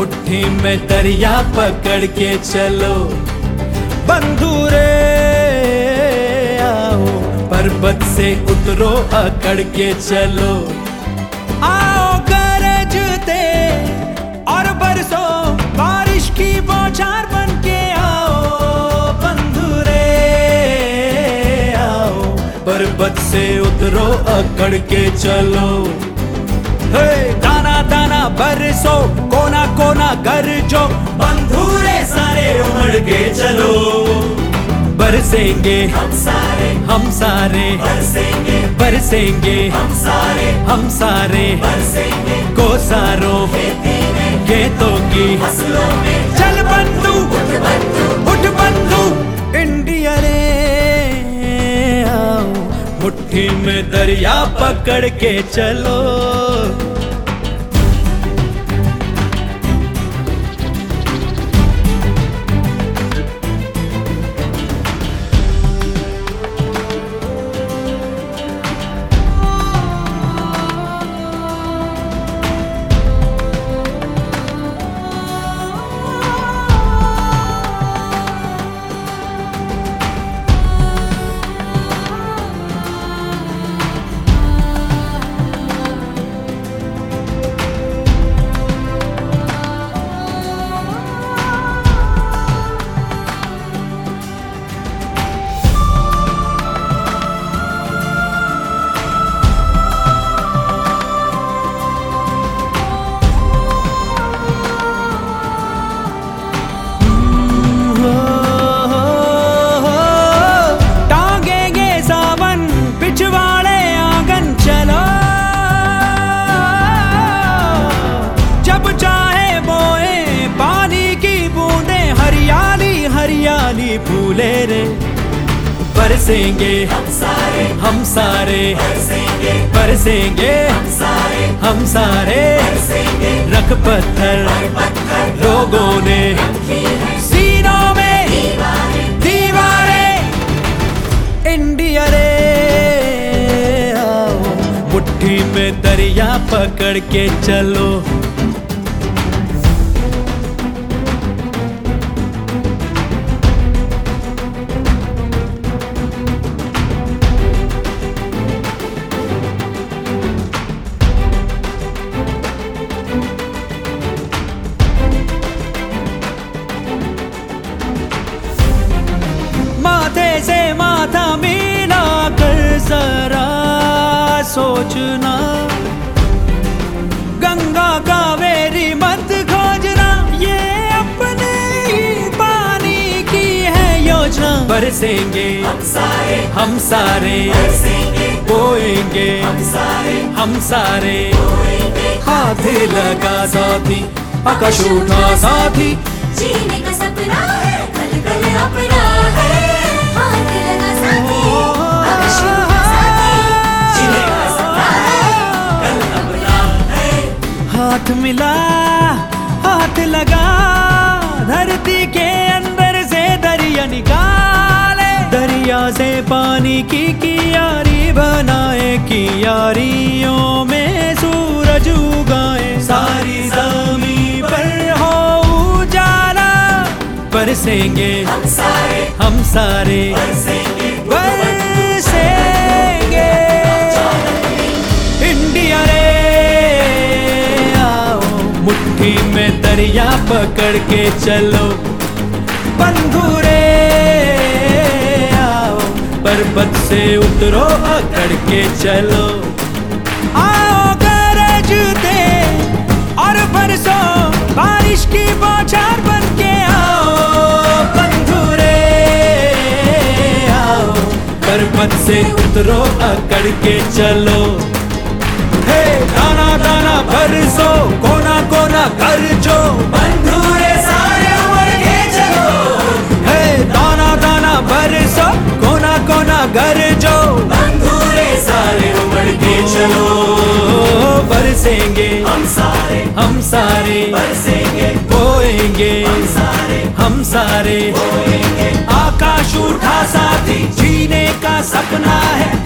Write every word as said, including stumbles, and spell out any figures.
मुट्ठी में दरिया पकड़ के चलो बंधु रे आओ, पर्वत से उतरो अकड़ के चलो। आओ गरजते और बरसो बारिश की बौछार बन के आओ बंधु रे आओ, पर्वत से उतरो अकड़ के चलो। हे दाना दाना बरसो कोना कोना गरजो बंधु रे सारे उमड़ के चलो। बरसेंगे हम सारे हम सारे बरसेंगे बरसेंगे हम सारे हम सारे बरसेंगे कोसारों खेतों की फसलों में। चल बंधु उठ बंधु उठ बंधु इंडिया रे आओ, मुट्ठी में दरिया पकड़ के चलो। हरियाली फूले रे बरसेंगे हम सारे हम सारे बरसेंगे बरसेंगे हम सारे हम सारे बरसेंगे। रख पत्थर लोगों ने सीनों में दीवारें इंडिया रे आओ, मुट्ठी में दरिया पकड़ के चलो। से माथा मिला कर जरा सोचना, गंगा कावेरी मत खोजना, ये अपने ही पानी की है योजना। बरसेंगे हम सारे हम सारे बरसेंगे बोएंगे हम सारे हम सारे बोएंगे। हाथ लगा साथी आकाश उठा साथी, जीने का सपना है कल कल अपना है। हाथ लगा साथी आकाश उठा साथी, जीने का सपना है कल अपना है। हाथ मिला हाथ लगा धरती के अंदर से दरिया निकाले, दरिया से पानी की कियारी बनाए, कियारियों में सूरज उगाए। सारी ज़मीं पर हो उजाला, बरसेंगे हम सारे हम सारे बरसेंगे बरसेंगे इंडिया रे आओ, मुट्ठी में दरिया पकड़ के चलो। बंधु रे आओ, पर्वत से उतरो अकड़ के चलो। आओ गरजते और बरसो बारिश की बौछार बन के आओ। बंधु रे आओ, पर्वत से उतरो अकड़ के चलो। हे दाना दाना बरसो कोना कोना गरजो, बंधु रे सारे उमड़ के चलो। हे दाना दाना बरसो कोना कोना गरजो, बंधु रे सारे उमड़ के चलो। बरसेंगे हम सारे हम सारे बरसेंगे बोएंगे हम सारे हम सारे बोएंगे। आकाश उठा साथी, जीने का सपना है